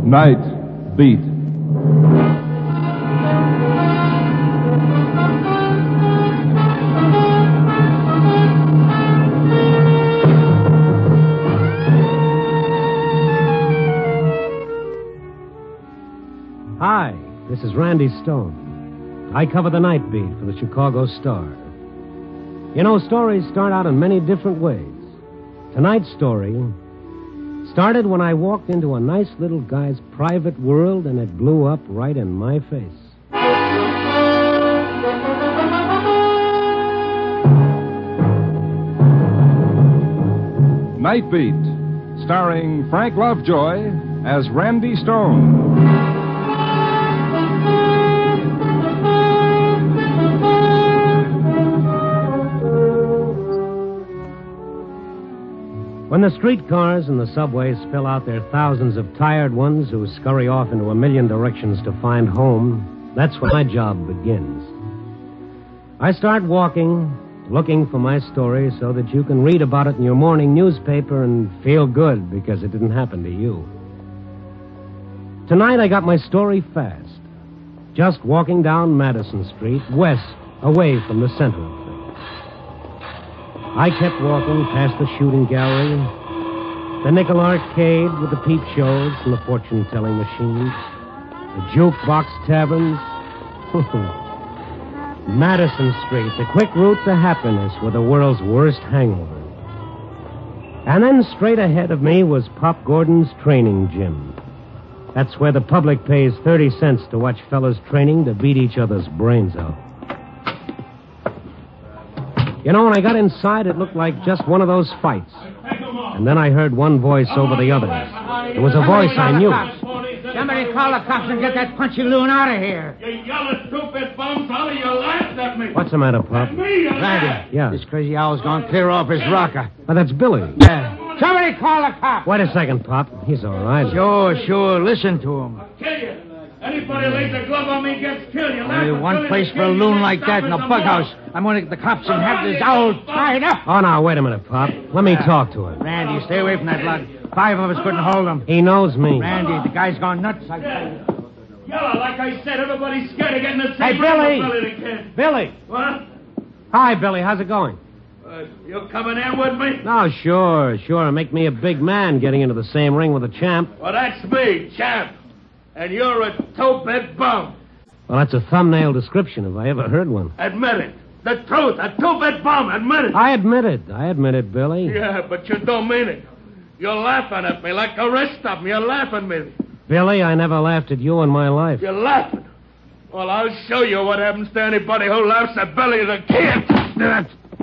Night Beat. Hi, this is Randy Stone. I cover the night beat for the Chicago Star. You know, stories start out in many different ways. Tonight's story started when I walked into a nice little guy's private world and it blew up right in my face. Night Beat, starring Frank Lovejoy as Randy Stone. When the streetcars and the subways spill out their thousands of tired ones who scurry off into a million directions to find home, that's when my job begins. I start walking, looking for my story so that you can read about it in your morning newspaper and feel good because it didn't happen to you. Tonight I got my story fast. Just walking down Madison Street, west, away from the center of things. I kept walking past the shooting gallery, the Nickel Arcade with the peep shows and the fortune-telling machines, the jukebox taverns. Madison Street, the quick route to happiness with the world's worst hangover. And then straight ahead of me was Pop Gordon's training gym. That's where the public pays 30 cents to watch fellas training to beat each other's brains out. You know, when I got inside, it looked like just one of those fights. And then I heard one voice over the others. It was a voice I knew. Somebody call the cops and get that punchy loon out of here. You yellow, stupid bums, how you laughed at me? What's the matter, Pop? Randy. Yeah. This crazy owl's gone clear off his rocker. Oh, that's Billy. Somebody call the cops. Wait a second, Pop. He's all right. Sure. Listen to him. I'll kill you. Anybody lays a glove on me gets killed. You Only one place for a loon like that in a bughouse. I'm going to get the cops and have this owl tied up. Oh, now, wait a minute, Pop. Let me talk to him. Randy, stay away from that blood. 5 of us couldn't hold him. He knows me. Randy, the guy's gone nuts. Yellow, like I said, everybody's scared of getting the Hey, same Billy! Billy! What? Hi, Billy. How's it going? You coming in with me? No, sure. Make me a big man getting into the same ring with a champ. Well, that's me, champ. And you're a toe-bed bum. Well, that's a thumbnail description if I ever heard one. Admit it. The truth. A toe-bed bum. Admit it. I admit it, Billy. Yeah, but you don't mean it. You're laughing at me like the rest of them. You're laughing at me. Billy, I never laughed at you in my life. You're laughing. Well, I'll show you what happens to anybody who laughs at Billy the Kid.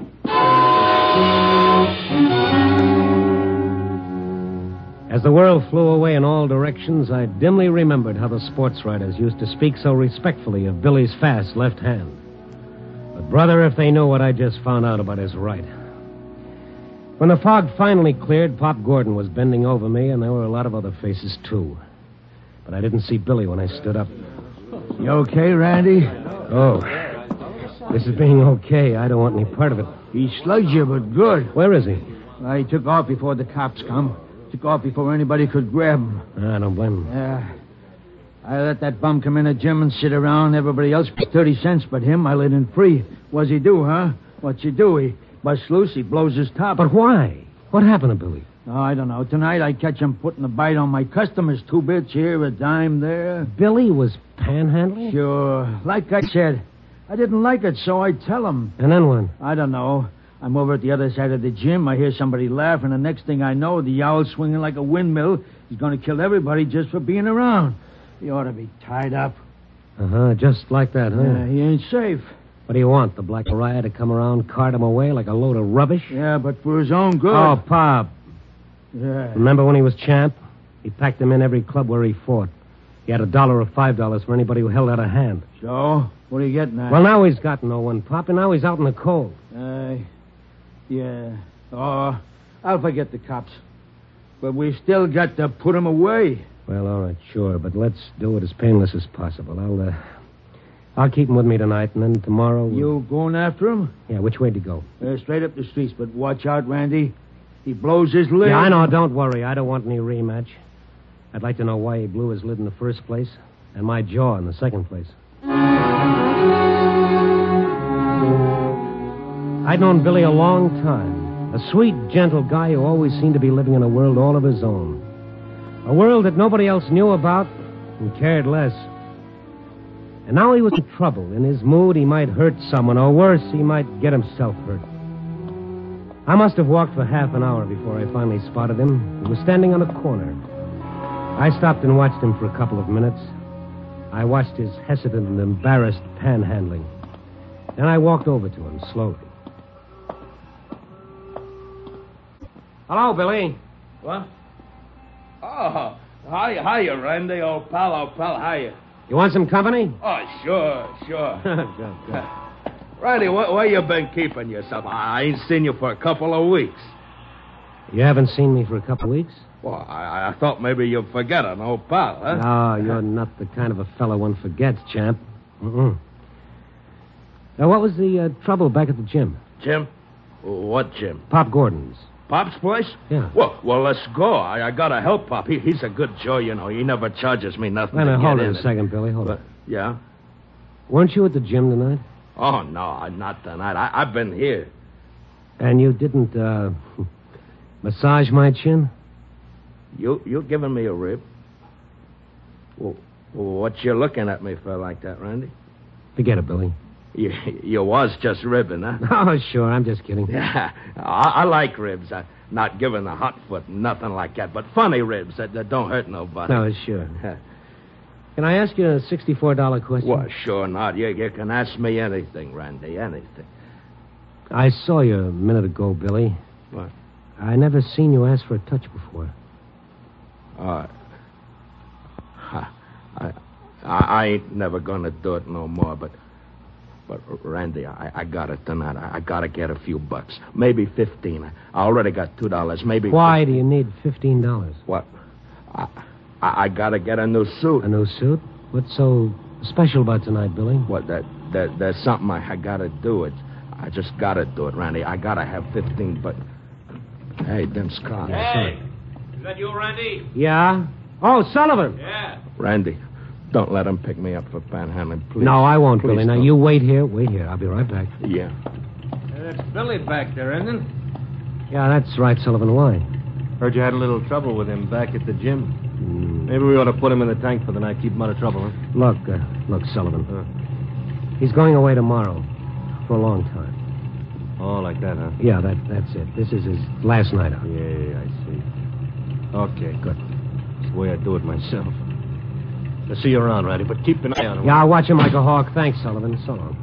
As the world flew away in all directions, I dimly remembered how the sports writers used to speak so respectfully of Billy's fast left hand. But, brother, if they knew what I just found out about his right. When the fog finally cleared, Pop Gordon was bending over me, and there were a lot of other faces, too. But I didn't see Billy when I stood up. You okay, Randy? Oh, this is being okay. I don't want any part of it. He slugged you, but good. Where is he? He took off before the cops come. Took off before anybody could grab him. I don't blame him. Yeah. I let that bum come in the gym and sit around. Everybody else paid 30 cents, but him, I let him free. What's he do, huh? What's he do? He busts loose, he blows his top. But why? What happened to Billy? Oh, I don't know. Tonight I catch him putting a bite on my customers. 2 bits here, a dime there. Billy was panhandling? Sure. Like I said, I didn't like it, so I tell him. And then what? I don't know. I'm over at the other side of the gym. I hear somebody laugh, and the next thing I know, the owl's swinging like a windmill. He's going to kill everybody just for being around. He ought to be tied up. Uh-huh, just like that, huh? Yeah, he ain't safe. What do you want, the Black Mariah to come around, cart him away like a load of rubbish? Yeah, but for his own good. Oh, Pop. Yeah. Remember when he was champ? He packed him in every club where he fought. He had $1 or $5 for anybody who held out a hand. So? What are you getting at? Well, now he's got no one, Pop, and now he's out in the cold. Yeah. Oh, I'll forget the cops. But we still got to put him away. Well, all right, sure, but let's do it as painless as possible. I'll keep him with me tonight, and then tomorrow... You going after him? Yeah, which way to go? Straight up the streets, but watch out, Randy. He blows his lid. Yeah, I know, don't worry. I don't want any rematch. I'd like to know why he blew his lid in the first place, and my jaw in the second place. I'd known Billy a long time. A sweet, gentle guy who always seemed to be living in a world all of his own. A world that nobody else knew about and cared less. And now he was in trouble. In his mood, he might hurt someone, or worse, he might get himself hurt. I must have walked for half an hour before I finally spotted him. He was standing on a corner. I stopped and watched him for a couple of minutes. I watched his hesitant and embarrassed panhandling. Then I walked over to him slowly. Hello, Billy. What? Oh, hiya, Randy, old pal, hiya. You want some company? Oh, sure. Good. Randy, where you been keeping yourself? I ain't seen you for a couple of weeks. You haven't seen me for a couple of weeks? Well, I thought maybe you'd forget an old pal, huh? No, you're not the kind of a fellow one forgets, champ. Mm-mm. Now, what was the trouble back at the gym? Jim? What Jim? Pop Gordon's. Pop's place? Yeah. Well, let's go. I gotta help Pop. He's a good Joe, you know. He never charges me nothing. Wait a minute, hold it a second, Billy. Hold it. Yeah? Weren't you at the gym tonight? Oh, no, not tonight. I've been here. And you didn't, massage my chin? You giving me a rib? Well, what you looking at me for like that, Randy? Forget it, Billy. You was just ribbing, huh? Oh, sure. I'm just kidding. Yeah, I like ribs. Not giving a hot foot, nothing like that. But funny ribs that don't hurt nobody. No, sure. Can I ask you a $64 question? Well, sure not. You can ask me anything, Randy, anything. I saw you a minute ago, Billy. What? I never seen you ask for a touch before. I ain't never gonna do it no more, but Randy, I got it tonight. I gotta get a few bucks. Maybe 15. I already got $2. Maybe... Why do you need $15? What? I gotta get a new suit. A new suit? What's so special about tonight, Billy? What, there's something I gotta do. I just gotta do it, Randy. I gotta have 15, but... Hey, them Scott. Hey! Is that you, Randy? Yeah? Oh, Sullivan! Yeah. Randy, don't let him pick me up for panhandling, please. No, I won't, Please Billy. Now, don't. you wait here. Wait here. I'll be right back. Yeah. That's Billy back there, isn't it? Yeah, that's right, Sullivan. Why? Heard you had a little trouble with him back at the gym. Maybe we ought to put him in the tank for the night, keep him out of trouble, huh? Look, Sullivan. He's going away tomorrow. For a long time. Oh, like that, huh? Yeah, that's it. This is his last night out. Yeah, I see. Okay, good. That's the way I do it myself. I'll see you around, Randy, but keep an eye on him. Yeah, I'll watch him like a hawk. Thanks, Sullivan. So long.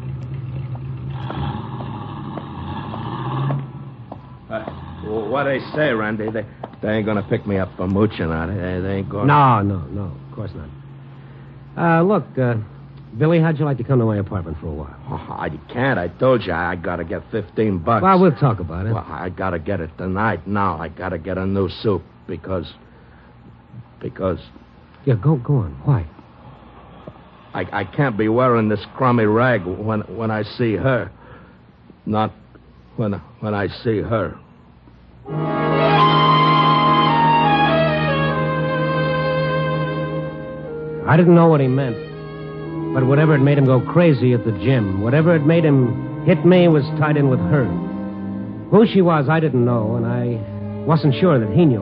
What they say, Randy? They ain't gonna pick me up for mooching, are they? They ain't going. No, of course not. Look, Billy, how'd you like to come to my apartment for a while? Oh, I can't. I told you I gotta get 15 bucks. Well, we'll talk about it. Well, I gotta get it tonight. Now I gotta get a new suit because. Yeah, go on. Why? I can't be wearing this crummy rag when I see her. Not when I see her. I didn't know what he meant. But whatever had made him go crazy at the gym, whatever had made him hit me was tied in with her. Who she was, I didn't know, and I wasn't sure that he knew.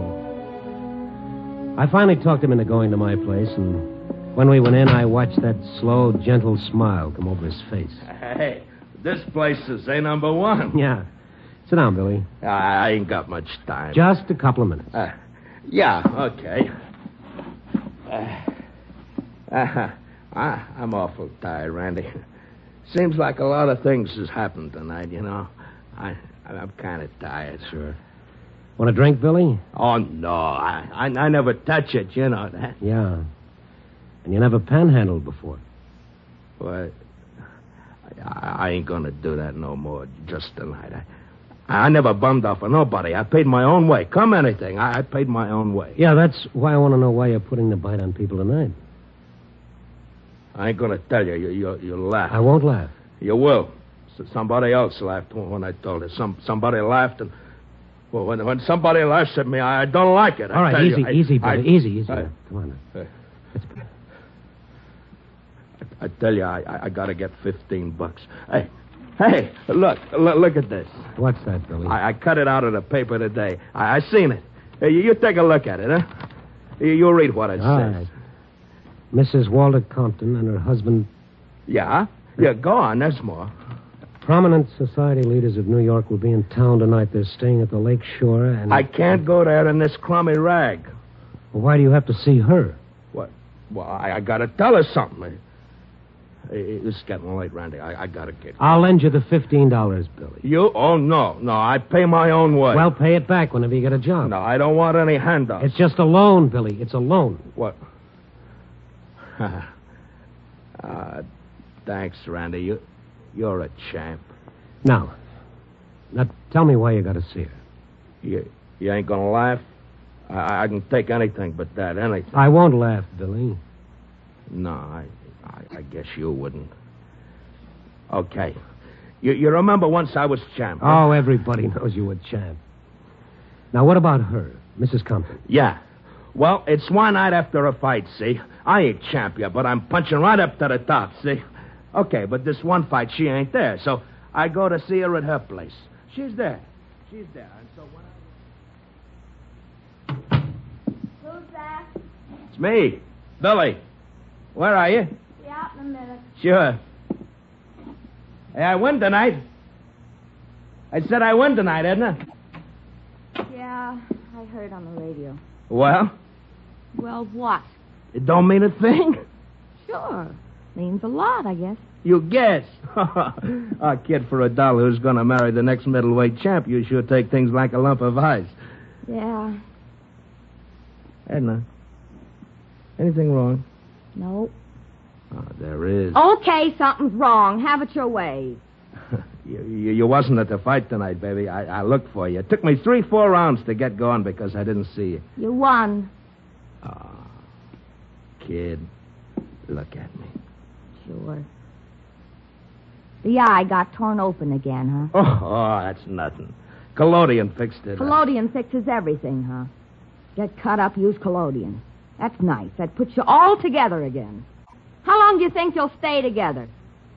I finally talked him into going to my place, and when we went in, I watched that slow, gentle smile come over his face. Hey, this place is A number 1. Yeah. Sit down, Billy. I ain't got much time. Just a couple of minutes. Yeah, okay. I'm awful tired, Randy. Seems like a lot of things has happened tonight, you know. I'm kind of tired. Sure. Want a drink, Billy? Oh, no. I never touch it, you know that. Yeah. And you never panhandled before. Well, I ain't gonna do that no more just tonight. I never bummed off of nobody. I paid my own way. Come anything, I paid my own way. Yeah, that's why I want to know why you're putting the bite on people tonight. I ain't gonna tell you. You'll laugh. I won't laugh. You will. Somebody else laughed when I told her. Somebody laughed and... Well, when somebody laughs at me, I don't like it. All right, easy, Billy. Easy. Come on now. I tell you, I got to get $15. Hey, look at this. What's that, Billy? I cut it out of the paper today. I seen it. Hey, you take a look at it, huh? You read what it All says. right. Mrs. Walter Compton and her husband. Yeah? Yeah, go on. There's more. Prominent society leaders of New York will be in town tonight. They're staying at the lake shore and... I can't go there in this crummy rag. Well, why do you have to see her? What? Well, I got to tell her something. It's getting late, Randy. I got to get... I'll lend you the $15, Billy. You? Oh, no. No, I pay my own way. Well, pay it back whenever you get a job. No, I don't want any handouts. It's just a loan, Billy. It's a loan. What? Thanks, Randy. You're a champ. Now, tell me why you got to see her. You ain't gonna laugh? I can take anything but that, anything. I won't laugh, Billy. No, I guess you wouldn't. Okay. You remember once I was champ? Oh, everybody knows you were champ. Now, what about her, Mrs. Compton? Yeah. Well, it's one night after a fight, see? I ain't champ yet, but I'm punching right up to the top, see? Okay, but this one fight, she ain't there, so I go to see her at her place. She's there. And so when Who's that? It's me, Billy. Where are you? Be out in a minute. Sure. Hey, I win tonight. I said I win tonight, Edna. Yeah, I heard on the radio. Well? Well, what? It don't mean a thing? Sure. Means a lot, I guess. You guess. A kid for $1 who's going to marry the next middleweight champ, you sure take things like a lump of ice. Yeah. Edna, anything wrong? No. Oh, there is. Okay, something's wrong. Have it your way. You wasn't at the fight tonight, baby. I looked for you. It took me 3-4 rounds to get going because I didn't see you. You won. Oh, kid, look at me. Sure. The eye got torn open again, huh? Oh, that's nothing. Collodion fixed it. Collodion fixes everything, huh? Get cut up, use collodion. That's nice. That puts you all together again. How long do you think you'll stay together?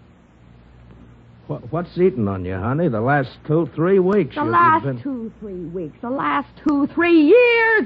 What's eating on you, honey? The last 2-3 weeks. The last 2-3 weeks. The last 2-3 years.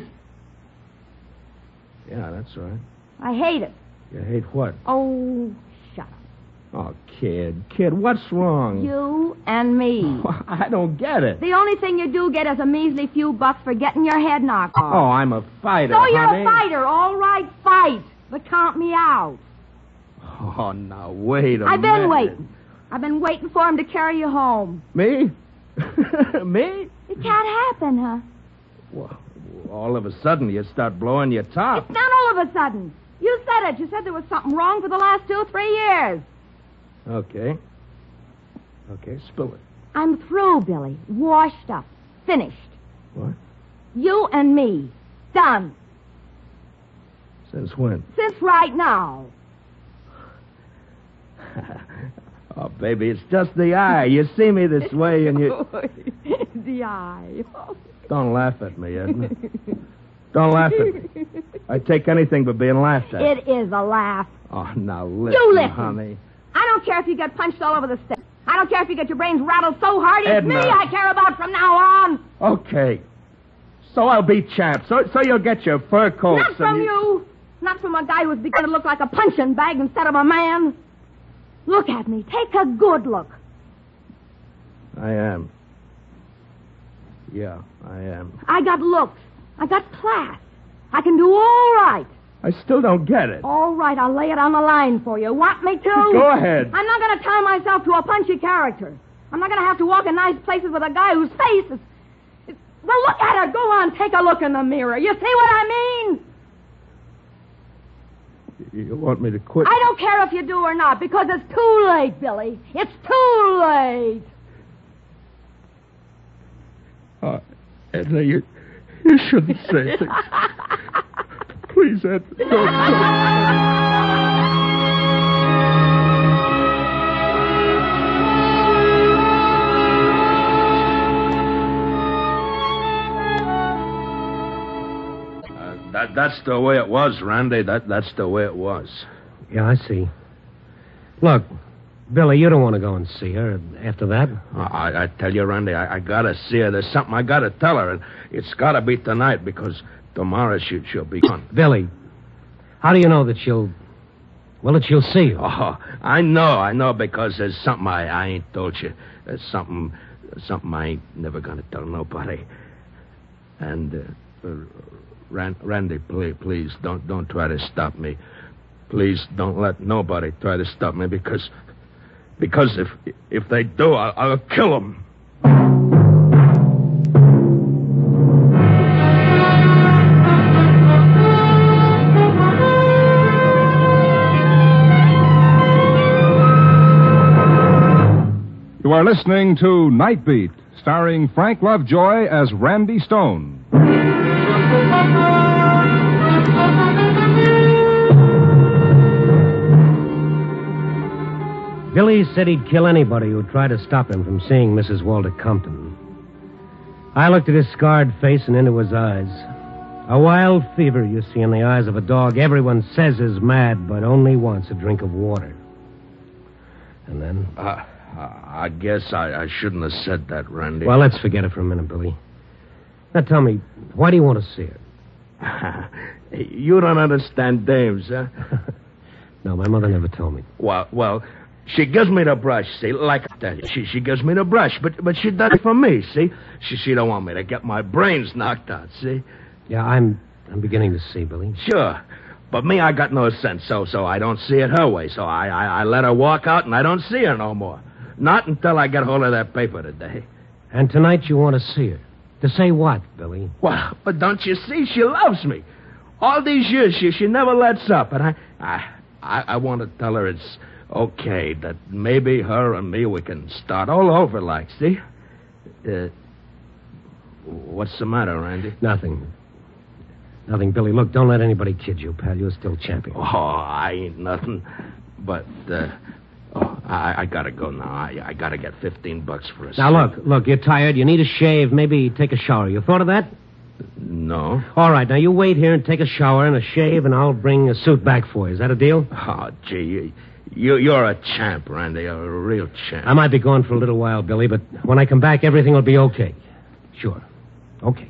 Yeah, that's right. I hate it. You hate what? Oh, shut up. Oh, kid, what's wrong? You and me. I don't get it. The only thing you do get is a measly few bucks for getting your head knocked off. Oh, I'm a fighter, So you're honey. a fighter. All right, fight. But count me out. Oh, now, wait a minute. I've been waiting. I've been waiting for him to carry you home. Me? Me? It can't happen, huh? Well, all of a sudden you start blowing your top. It's not all of a sudden. You said it. You said there was something wrong for the last 2-3 years. Okay, spill it. I'm through, Billy. Washed up. Finished. What? You and me. Done. Since when? Since right now. Oh, baby, it's just the eye. You see me this way and you... The eye. Don't laugh at me, Edna. Don't laugh at me. I take anything but being laughed at. It is a laugh. Oh, now listen, You listen. honey. I don't care if you get punched all over the state. I don't care if you get your brains rattled so hard. It's Edna. me I care about from now on. Okay. So I'll be champ. So you'll get your fur coats. Not from you. Not from a guy who's beginning to look like a punching bag instead of a man. Look at me. Take a good look. I am. Yeah, I am. I got looks. I got class. I can do all right. I still don't get it. All right, I'll lay it on the line for you. Want me to? Go ahead. I'm not going to tie myself to a punchy character. I'm not going to have to walk in nice places with a guy whose face is... Well, look at her. Go on, take a look in the mirror. You see what I mean? You want me to quit? I don't care if you do or not, because it's too late, Billy. It's too late. Edna, you shouldn't say things. Please, Edna, don't. That's the way it was, Randy. That's the way it was. Yeah, I see. Look, Billy, you don't want to go and see her after that? I tell you, Randy, I gotta see her. There's something I gotta tell her, and it's gotta be tonight because tomorrow she'll be gone. Billy, how do you know that she'll see you? Oh, I know, because there's something I ain't told you. There's something I ain't never gonna tell nobody. And, Randy, please, don't try to stop me. Please don't let nobody try to stop me because if they do, I'll kill them. You are listening to Night Beat, starring Frank Lovejoy as Randy Stone. Billy said he'd kill anybody who'd try to stop him from seeing Mrs. Walter Compton. I looked at his scarred face and into his eyes. A wild fever you see in the eyes of a dog everyone says is mad but only wants a drink of water. And then... I guess I shouldn't have said that, Randy. Well, let's forget it for a minute, Billy. Now tell me, why do you want to see her? You don't understand dames, huh? No, my mother never told me. Well, she gives me the brush, see? Like I tell you, she gives me the brush, but she does it for me, see? She don't want me to get my brains knocked out, see? Yeah, I'm beginning to see, Billy. Sure. But me, I got no sense, so I don't see it her way. So I let her walk out, and I don't see her no more. Not until I get hold of that paper today. And tonight you want to see her. To say what, Billy? Well, but don't you see? She loves me. All these years, she never lets up. And I want to tell her it's okay, that maybe her and me, we can start all over like, see? What's the matter, Randy? Nothing, Billy. Look, don't let anybody kid you, pal. You're still champion. Oh, I ain't nothing. But, I gotta go now. I gotta get $15 for a Now, look, you're tired. You need a shave. Maybe take a shower. You thought of that? No. All right, now you wait here and take a shower and a shave, and I'll bring a suit back for you. Is that a deal? Oh, gee, you're a champ, Randy. You're a real champ. I might be gone for a little while, Billy, but when I come back, everything will be okay. Sure. Okay.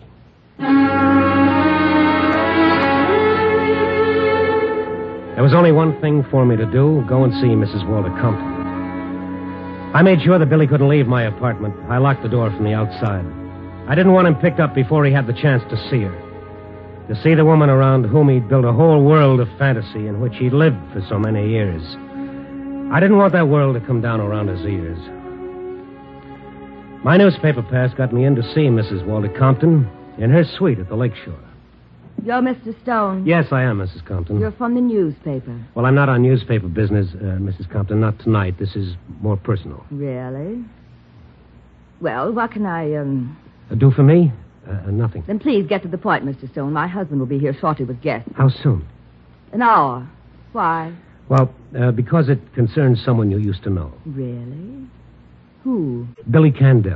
There was only one thing for me to do, go and see Mrs. Walter Compton. I made sure that Billy couldn't leave my apartment. I locked the door from the outside. I didn't want him picked up before he had the chance to see her. To see the woman around whom he'd built a whole world of fantasy in which he'd lived for so many years. I didn't want that world to come down around his ears. My newspaper pass got me in to see Mrs. Walter Compton in her suite at the lakeshore. You're Mr. Stone? Yes, I am, Mrs. Compton. You're from the newspaper. Well, I'm not on newspaper business, Mrs. Compton. Not tonight. This is more personal. Really? Well, what can I, Do for me? Nothing. Then please get to the point, Mr. Stone. My husband will be here shortly with guests. How soon? An hour. Why? Well, because it concerns someone you used to know. Really? Who? Billy Candell.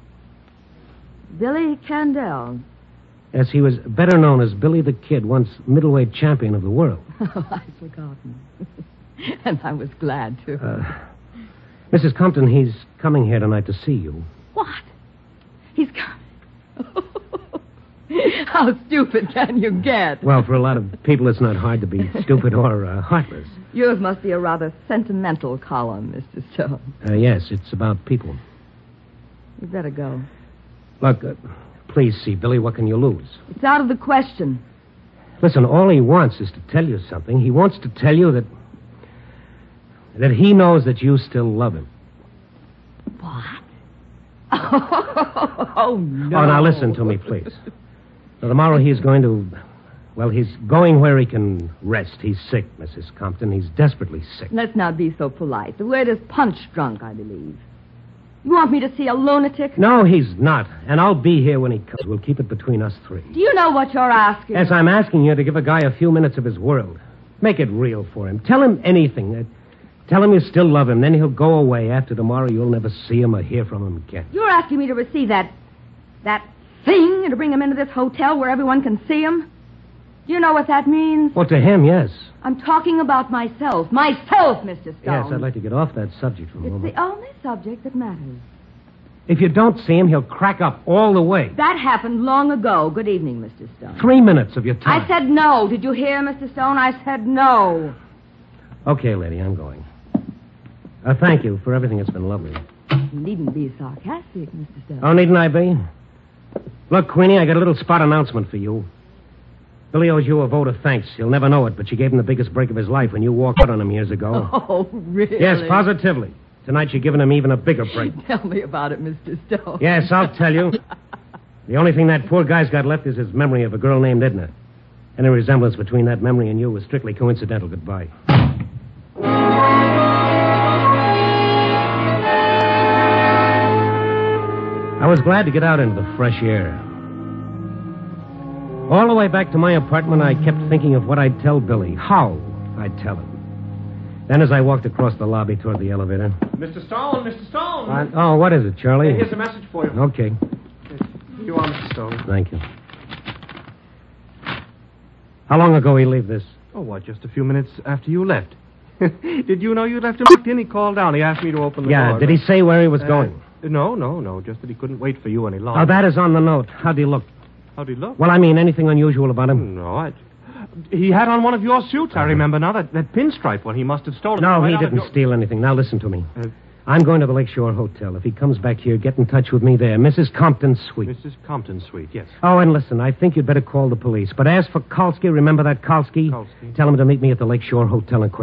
Billy Candell. Yes, he was better known as Billy the Kid, once middleweight champion of the world. Oh, I'd forgotten. And I was glad to. Mrs. Compton, he's coming here tonight to see you. What? He's coming? How stupid can you get? Well, for a lot of people, it's not hard to be stupid or heartless. Yours must be a rather sentimental column, Mr. Stone. Yes, it's about people. You'd better go. Look, please see, Billy, what can you lose? It's out of the question. Listen, all he wants is to tell you something. He wants to tell you that he knows that you still love him. What? Oh, no. Oh, now listen to me, please. So tomorrow he's going to... Well, he's going where he can rest. He's sick, Mrs. Compton. He's desperately sick. Let's not be so polite. The word is punch drunk, I believe. You want me to see a lunatic? No, he's not. And I'll be here when he comes. We'll keep it between us three. Do you know what you're asking? Yes, I'm asking you to give a guy a few minutes of his world. Make it real for him. Tell him anything. Tell him you still love him. Then he'll go away. After tomorrow, you'll never see him or hear from him again. You're asking me to receive that thing and to bring him into this hotel where everyone can see him? Do you know what that means? Well, to him, yes. I'm talking about myself. Myself, Mr. Stone. Yes, I'd like to get off that subject for a It's moment. the only subject that matters. If you don't see him, he'll crack up all the way. That happened long ago. Good evening, Mr. Stone. 3 minutes of your time. I said no. Did you hear, Mr. Stone? I said no. Okay, lady, I'm going. Thank you for everything. It's been lovely. You needn't be sarcastic, Mr. Stone. Oh, needn't I be? Look, Queenie, I got a little spot announcement for you. Billy owes you a vote of thanks. He'll never know it, but you gave him the biggest break of his life when you walked out on him years ago. Oh, really? Yes, positively. Tonight you're giving him even a bigger break. Tell me about it, Mr. Stone. Yes, I'll tell you. The only thing that poor guy's got left is his memory of a girl named Edna. Any resemblance between that memory and you was strictly coincidental. Goodbye. I was glad to get out into the fresh air. All the way back to my apartment, I kept thinking of what I'd tell Billy, how I'd tell him. Then as I walked across the lobby toward the elevator... Mr. Stone, Mr. Stone. Oh, what is it, Charlie? Here's a message for you. Okay, Here you are, Mr. Stone. thank you. How long ago he leave this? Oh, what, just a few minutes after you left. Did you know you left him locked in? He called down. He asked me to open the door. Yeah, did he say where he was going? No. Just that he couldn't wait for you any longer. Oh, that is on the note. How'd he look? How'd he look? Well, I mean, anything unusual about him? No, he had on one of your suits, I remember now. That pinstripe one. He must have stolen it. No, right he out of didn't your- steal anything. Now, listen to me. I'm going to the Lakeshore Hotel. If he comes back here, get in touch with me there. Mrs. Compton's suite. Mrs. Compton's suite, yes. Oh, and listen, I think you'd better call the police. But as for Kalski, remember that Kalski? Kalski. Tell him to meet me at the Lakeshore Hotel and quick.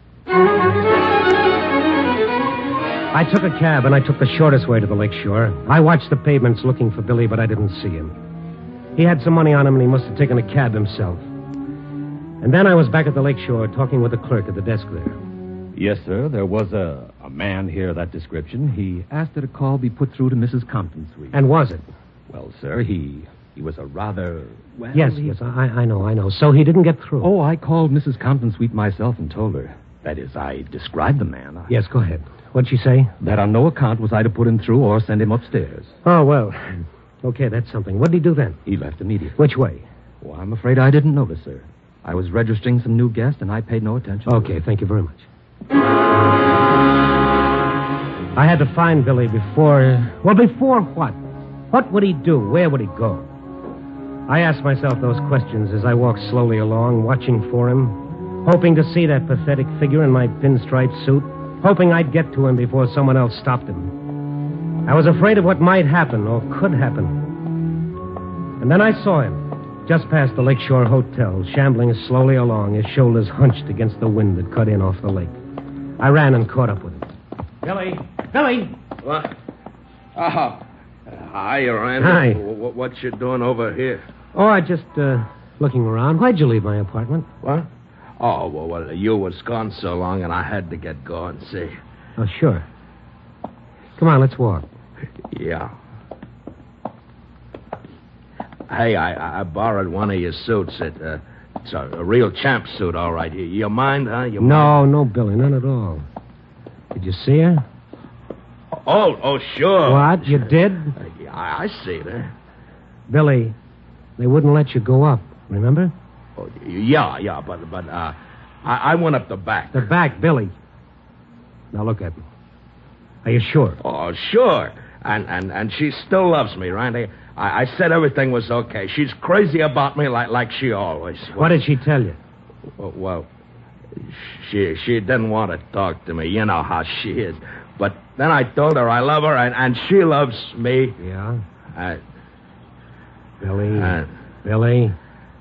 I took a cab, and I took the shortest way to the Lakeshore. I watched the pavements looking for Billy, but I didn't see him. He had some money on him, and he must have taken a cab himself. And then I was back at the Lakeshore talking with the clerk at the desk there. Yes, sir. There was a man here of that description. He asked that a call be put through to Mrs. Compton's suite. And was it? Well, sir, he was a rather... Well, Yes, I know. So he didn't get through. Oh, I called Mrs. Compton's suite myself and told her. That is, I described the man. Yes, go ahead. What'd she say? That on no account was I to put him through or send him upstairs. Oh, well. Okay, that's something. What'd he do then? He left immediately. Which way? Well, I'm afraid I didn't notice, sir. I was registering some new guests, and I paid no attention. Okay, thank you very much. I had to find Billy before... Well, before what? What would he do? Where would he go? I asked myself those questions as I walked slowly along, watching for him, hoping to see that pathetic figure in my pinstripe suit, hoping I'd get to him before someone else stopped him. I was afraid of what might happen or could happen. And then I saw him, just past the Lakeshore Hotel, shambling slowly along, his shoulders hunched against the wind that cut in off the lake. I ran and caught up with him. Billy! What? Oh. Hi, Randy. Hi. What you doing over here? Oh, I just, looking around. Why'd you leave my apartment? What? Oh, well, you was gone so long, and I had to get going, see. Oh, sure. Come on, let's walk. Yeah. Hey, I borrowed one of your suits. It's a real champ suit, all right. You mind, huh? You mind? No, Billy, none at all. Did you see her? Oh, sure. What? You did? Yeah, I see her. Billy, they wouldn't let you go up, remember? Oh, yeah, but I went up the back. The back, Billy. Now look at me. Are you sure? Oh, sure. And she still loves me, Randy. I said everything was okay. She's crazy about me like she always was. What did she tell you? Well, she didn't want to talk to me. You know how she is. But then I told her I love her, and she loves me. Yeah? Billy. Billy?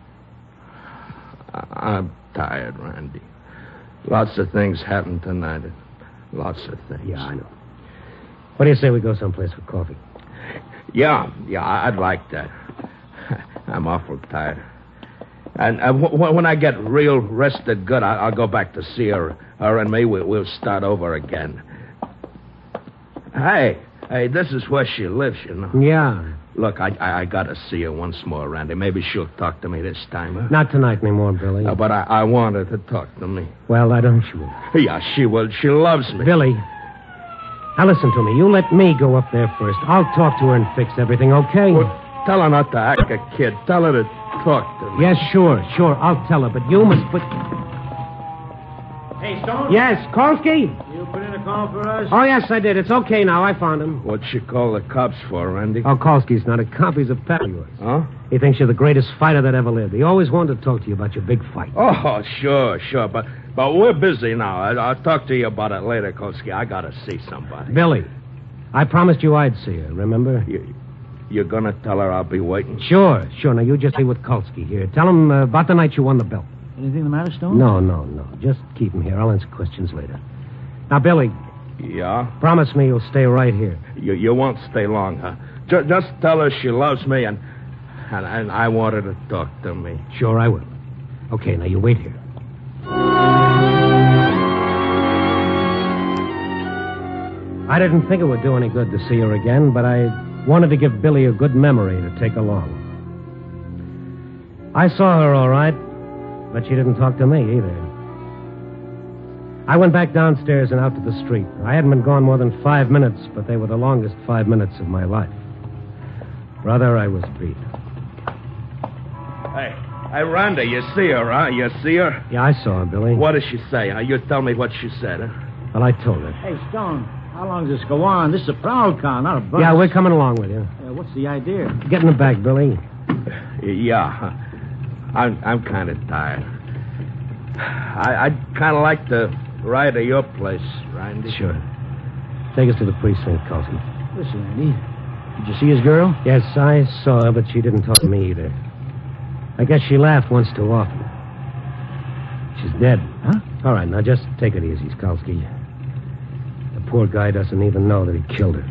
I'm tired, Randy. Lots of things happened tonight. Lots of things. Yeah, I know. What do you say we go someplace for coffee? Yeah, I'd like that. I'm awful tired. And when I get real rested good, I'll go back to see her. Her and me, we'll start over again. Hey, this is where she lives, you know. Yeah. Look, I gotta see her once more, Randy. Maybe she'll talk to me this time, huh? Not tonight anymore, Billy. But I want her to talk to me. Well, why don't you? Yeah, she will. She loves me. Billy, now listen to me. You let me go up there first. I'll talk to her and fix everything, okay? Well, tell her not to act a kid. Tell her to talk to me. Yes, sure. I'll tell her, but you must put... Hey, Stone? Yes, Kolsky? You put in a call for us? Oh, yes, I did. It's okay now. I found him. What'd she call the cops for, Randy? Oh, Kolsky's not a cop. He's a pal of yours. Huh? He thinks you're the greatest fighter that ever lived. He always wanted to talk to you about your big fight. Oh, sure. But we're busy now. I'll talk to you about it later, Kolsky. I gotta see somebody. Billy, I promised you I'd see her, remember? You're gonna tell her I'll be waiting? Sure. Now, you just stay with Kolsky here. Tell him about the night you won the belt. Anything the matter, Stone? No. Just keep him here. I'll answer questions later. Now, Billy. Yeah? Promise me you'll stay right here. You won't stay long, huh? Just tell her she loves me and I want her to talk to me. Sure, I will. Okay, now you wait here. I didn't think it would do any good to see her again, but I wanted to give Billy a good memory to take along. I saw her all right, but she didn't talk to me either. I went back downstairs and out to the street. I hadn't been gone more than 5 minutes, but they were the longest 5 minutes of my life. Brother, I was beat. Hey, Rhonda, you see her, huh? You see her? Yeah, I saw her, Billy. What did she say? You tell me what she said, huh? Well, I told her. Hey, Stone, how long does this go on? This is a prowl car, not a bus. Yeah, we're coming along with you. What's the idea? Get in the back, Billy. Yeah. I'm kind of tired. I'd kind of like to ride to your place, Randy. Sure. Take us to the precinct, Colson. Listen, Andy, did you see his girl? Yes, I saw her, but she didn't talk to me either. I guess she laughed once too often. She's dead. Huh? All right, now just take it easy, Skalski. The poor guy doesn't even know that he killed her.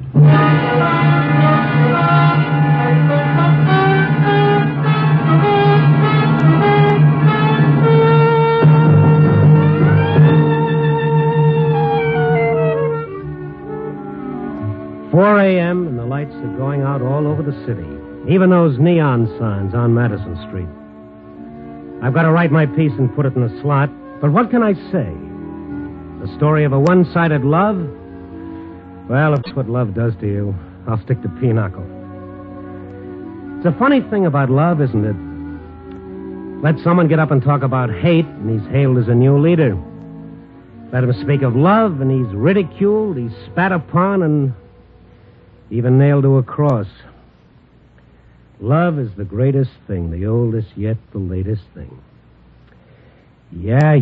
4 a.m. and the lights are going out all over the city. Even those neon signs on Madison Street. I've got to write my piece and put it in the slot. But what can I say? The story of a one-sided love? Well, if that's what love does to you, I'll stick to pinochle. It's a funny thing about love, isn't it? Let someone get up and talk about hate, and he's hailed as a new leader. Let him speak of love, and he's ridiculed, he's spat upon, and even nailed to a cross. Love is the greatest thing, the oldest yet the latest thing. Yeah.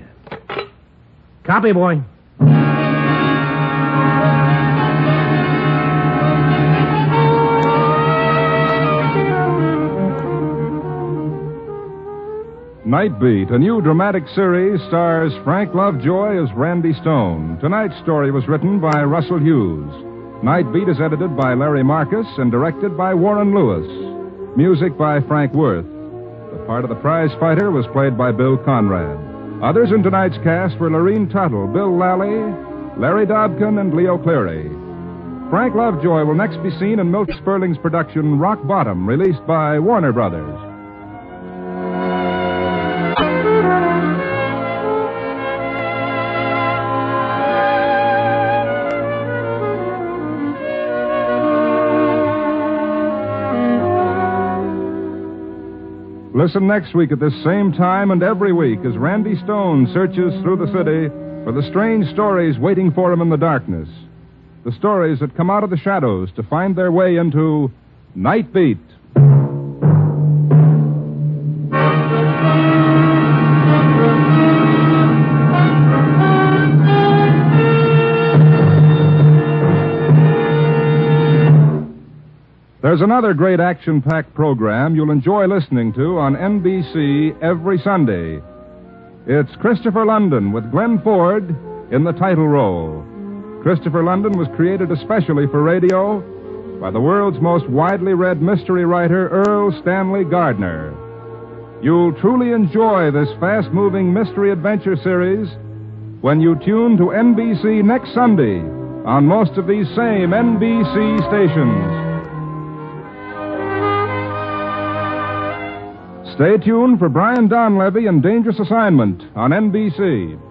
Copy, boy. Night Beat, a new dramatic series, stars Frank Lovejoy as Randy Stone. Tonight's story was written by Russell Hughes. Night Beat is edited by Larry Marcus and directed by Warren Lewis. Music by Frank Worth. The part of the prize fighter was played by Bill Conrad. Others in tonight's cast were Lorene Tuttle, Bill Lally, Larry Dobkin, and Leo Cleary. Frank Lovejoy will next be seen in Milt Sperling's production Rock Bottom, released by Warner Brothers. Listen next week at this same time and every week as Randy Stone searches through the city for the strange stories waiting for him in the darkness. The stories that come out of the shadows to find their way into Night Beat. There's another great action-packed program you'll enjoy listening to on NBC every Sunday. It's Christopher London with Glenn Ford in the title role. Christopher London was created especially for radio by the world's most widely read mystery writer, Earl Stanley Gardner. You'll truly enjoy this fast-moving mystery adventure series when you tune to NBC next Sunday on most of these same NBC stations. Stay tuned for Brian Donlevy and Dangerous Assignment on NBC.